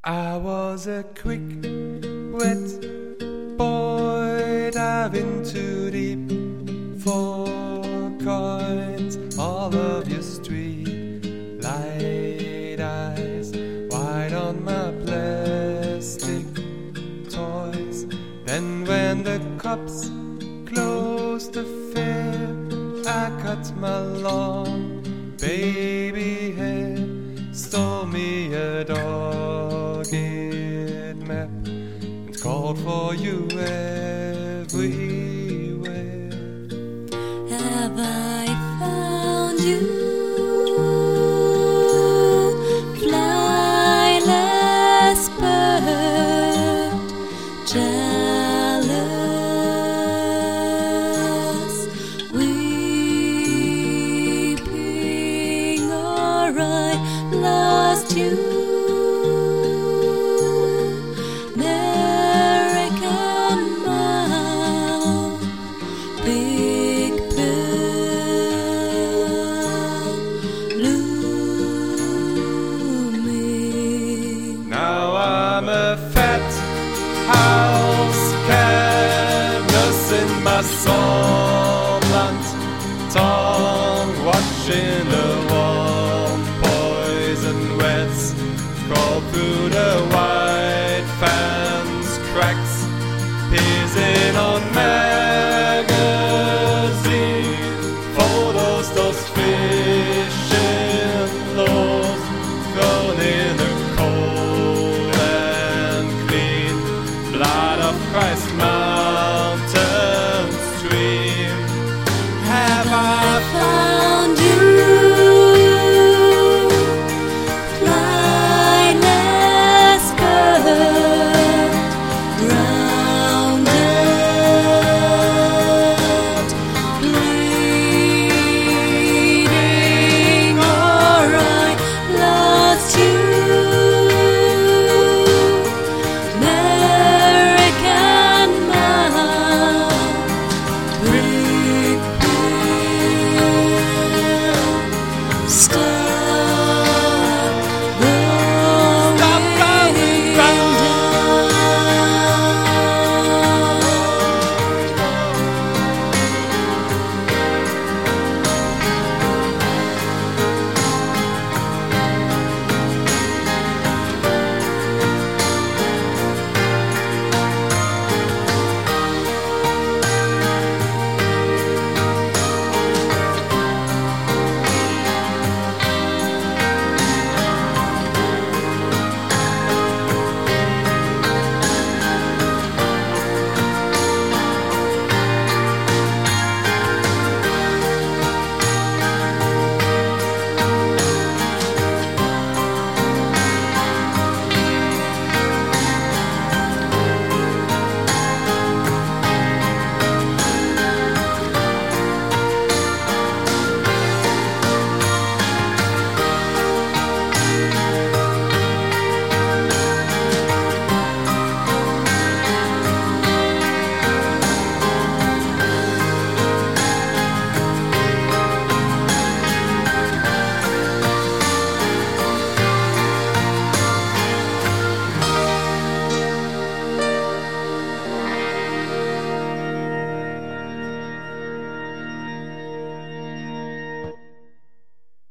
I was a quick, wet boy diving too deep for coins. All of your street light eyes wide on my plastic toys. Then when the cops closed the fair, I cut my long baby hair, stole me a dog-eared map, and called for U.S.